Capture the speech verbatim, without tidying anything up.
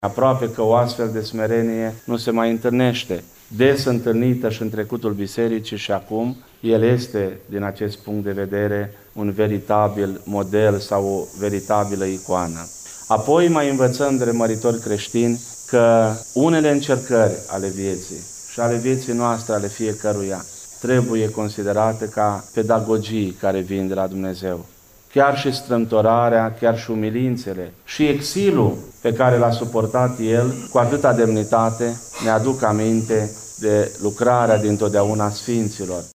Aproape că o astfel de smerenie nu se mai întâlnește. Des întâlnită și în trecutul bisericii și acum, el este, din acest punct de vedere, un veritabil model sau o veritabilă icoană. Apoi mai învățăm de măritori creștini că unele încercări ale vieții și ale vieții noastre, ale fiecăruia, trebuie considerate ca pedagogii care vin de la Dumnezeu. Chiar și strâmtorarea, chiar și umilințele și exilul pe care l-a suportat el cu atâta demnitate ne aduc aminte de lucrarea dintotdeauna Sfinților.